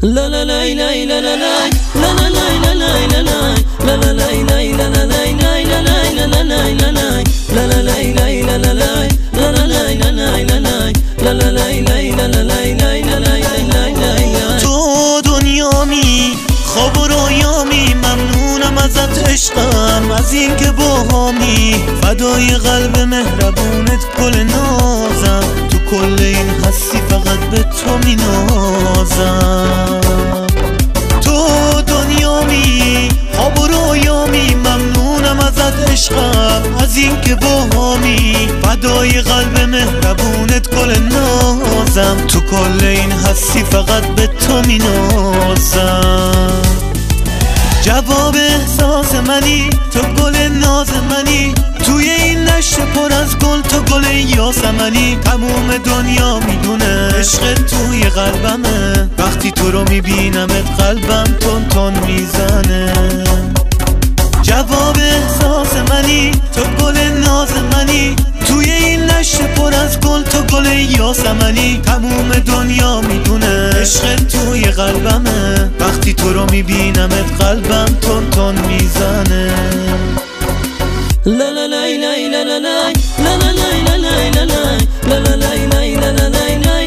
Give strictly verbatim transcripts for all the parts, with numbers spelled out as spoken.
La la la la la la la la la la la la la la la la la la la la تو دنیامی خواب و رویامی، ممنونم ازت عشقم از این که باهامی، فدای قلب مهربونت گل نازم، تو کل این هستی فقط به تو می نازم. تو دنیامی خواب و رویامی، ممنونم ازت عشقم از این که باهامی، فدای قلب مهربونت گل نازم، تو کل این هستی فقط به تو می نازم. جواب احساس منی، تو گل ناز منی، توی این دشت پر از گل تو گل یاسمنی. تموم دنیا میدونه عشق توی قلبمه، وقتی تو رو میبینمت قلبم تون تون میزنه. جواب احساس منی، تو گل ناز منی، توی این دشت پر از گل تو گل یاسمنی. تموم دنیا میدونه عشق توی قلبمه، وقتی تو رو میبینمت قلبم تون تون میزنه. La la la la la la la la la la la la la la la la la la la la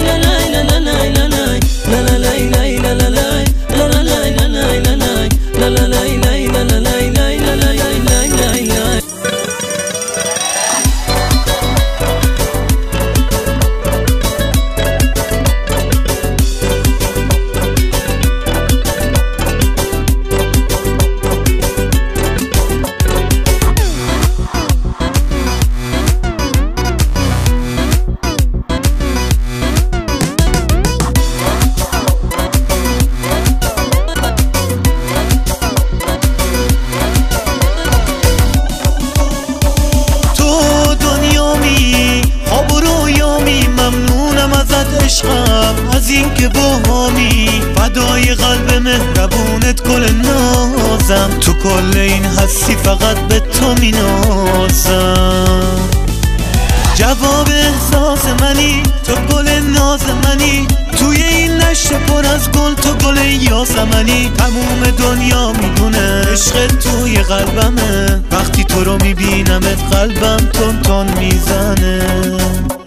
عشقم از این که باهامی، فدای قلب مهربونت گل نازم، تو کل این هستی فقط به تو می نازم. جواب احساس منی، تو گل ناز منی، توی این دشت پر از گل تو گل یاسمنی. تموم دنیا میدونه عشق توی قلبمه، وقتی تو رو میبینمت قلبم تون تون میزنه.